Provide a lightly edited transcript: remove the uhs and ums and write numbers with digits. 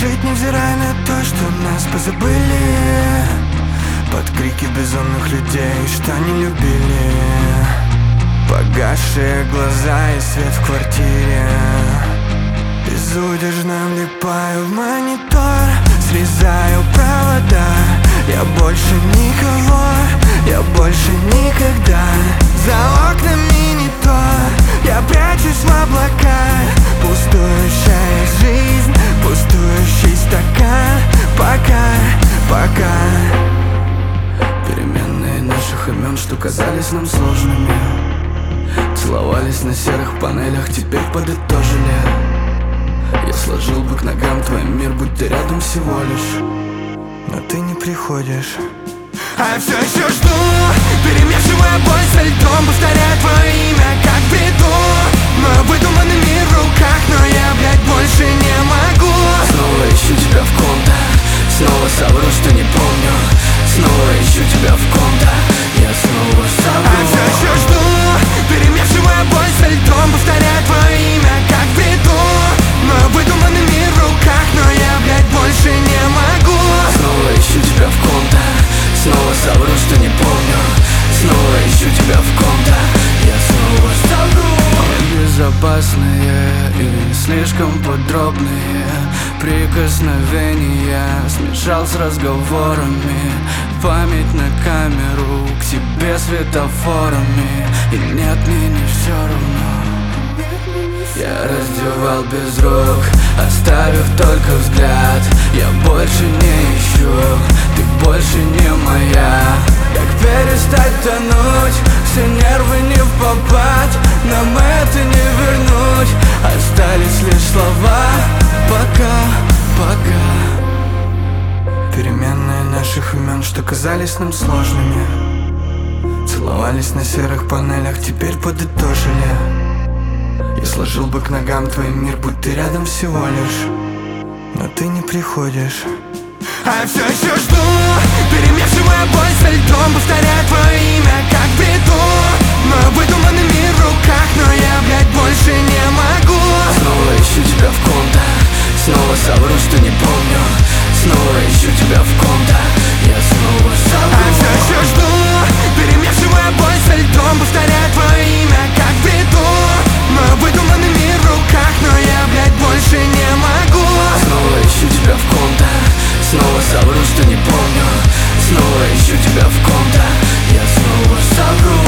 жить, невзирая на то, что нас позабыли, под крики безумных людей, что не любили. Погасшие глаза и свет в квартире, безудержно влипаю в монитор, срезаю провода. Я больше никого, я больше никогда. За окнами не то, я прячусь в облака. Пустующая жизнь, пустующий стакан. Пока переменные наших имен, что казались нам сложными, целовались на серых панелях, теперь подытожили. Я сложил бы к ногам твой мир, будь ты рядом всего лишь, но ты не приходишь. А я все еще жду, перемешивая боль со льдом, повторяя твое имя, как в бреду. Мой выдуманный мир в руках, но я, блядь, больше не могу. Снова ищу тебя в ком-то, снова совру, что не помню. Снова ищу тебя в ком-то, я снова совру. А я все еще жду, перемешивая боль со льдом, повторяя твое имя, как в бреду. Мой выдуманный мир в руках, но я, блядь, больше не могу. Снова ищу тебя в ком-то, снова совру, что не помню. Снова ищу тебя в ком-то, я снова совру. Безопасные и слишком подробные прикосновения смешал с разговорами. Память на камеру, к тебе светофорами. И нет, мне не все равно. Я раздевал без рук, оставив только взгляд. Я больше не ищу, ты больше не моя. Как перестать тонуть, все нервы не в попад. Нам это не вернуть, остались лишь слова. Пока переменные наших имен, что казались нам сложными, целовались на серых панелях, теперь подытожили. Я сложил бы к ногам твой мир, будь ты рядом всего лишь, но ты не приходишь. А я все еще жду, перемешивая боль со льдом, повторяя твое имя, как в бреду. Мой выдуманный мир в руках, но я, блядь, больше не могу. Снова ищу тебя в ком-то, снова совру, что не помню. Снова ищу тебя в ком-то, я снова совру. А я все еще жду, перемешивая боль со льдом, повторяя твое имя, как в бреду. Мой выдуманный мир в руках, но я, блядь, больше не могу. Снова ищу тебя в ком-то, снова совру, что не помню. Снова ищу тебя в ком-то, я снова совру.